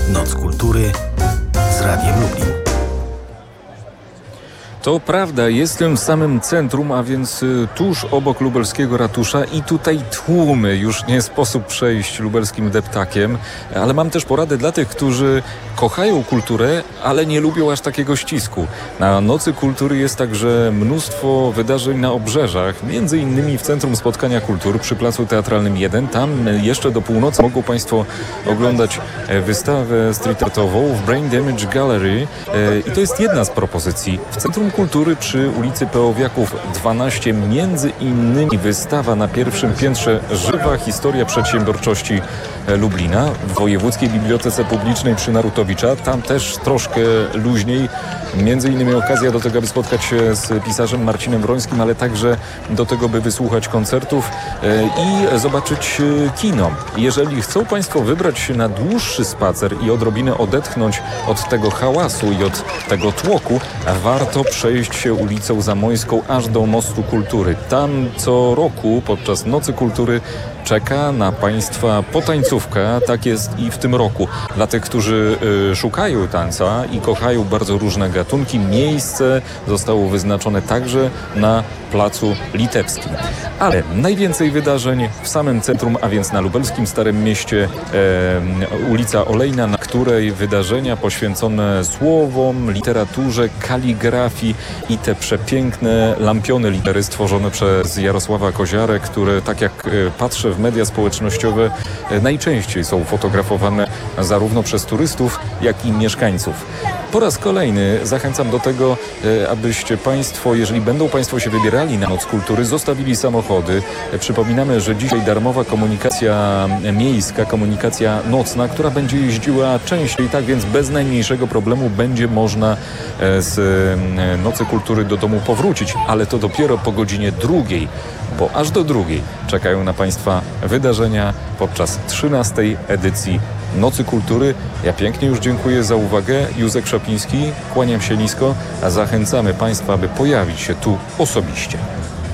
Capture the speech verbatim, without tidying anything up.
Noc Kultury z Radiem Lublin. To prawda, jestem w samym centrum, a więc y, tuż obok lubelskiego ratusza i tutaj tłumy. Już nie sposób przejść lubelskim deptakiem, ale mam też poradę dla tych, którzy kochają kulturę, ale nie lubią aż takiego ścisku. Na Nocy Kultury jest także mnóstwo wydarzeń na obrzeżach, między innymi w Centrum Spotkania Kultur przy Placu Teatralnym jeden. Tam jeszcze do północy mogą Państwo oglądać wystawę street artową w Brain Damage Gallery i to jest jedna z propozycji. W Centrum Kultury przy ulicy Peowiaków dwanaście między innymi wystawa na pierwszym piętrze Żywa historia przedsiębiorczości Lublina w Wojewódzkiej Bibliotece Publicznej przy Narutowicza. Tam też troszkę luźniej. Między innymi okazja do tego, aby spotkać się z pisarzem Marcinem Wrońskim, ale także do tego, by wysłuchać koncertów i zobaczyć kino. Jeżeli chcą Państwo wybrać się na dłuższy spacer i odrobinę odetchnąć od tego hałasu i od tego tłoku, warto przejść się ulicą Zamojską aż do Mostu Kultury. Tam co roku podczas Nocy Kultury czeka na Państwa potańcówka. Tak jest i w tym roku. Dla tych, którzy y, szukają tańca i kochają bardzo różne gatunki, miejsce zostało wyznaczone także na Placu Litewskim. Ale najwięcej wydarzeń w samym centrum, a więc na lubelskim Starym Mieście, e, ulica Olejna, na której wydarzenia poświęcone słowom, literaturze, kaligrafii i te przepiękne lampiony litery stworzone przez Jarosława Koziarę, które, tak jak e, patrzę w media społecznościowe, e, najczęściej są fotografowane zarówno przez turystów, jak i mieszkańców. Po raz kolejny zachęcam do tego, e, abyście Państwo, jeżeli będą Państwo się wybierali na Noc Kultury, zostawili samochody. Przypominamy, że dzisiaj darmowa komunikacja miejska, komunikacja nocna, która będzie jeździła częściej, tak więc bez najmniejszego problemu będzie można z Nocy Kultury do domu powrócić, ale to dopiero po godzinie drugiej, bo aż do drugiej czekają na Państwa wydarzenia podczas trzynastej edycji Nocy Kultury. Ja pięknie już dziękuję za uwagę. Józef Szapiński, kłaniam się nisko, a zachęcamy Państwa, aby pojawić się tu osobiście.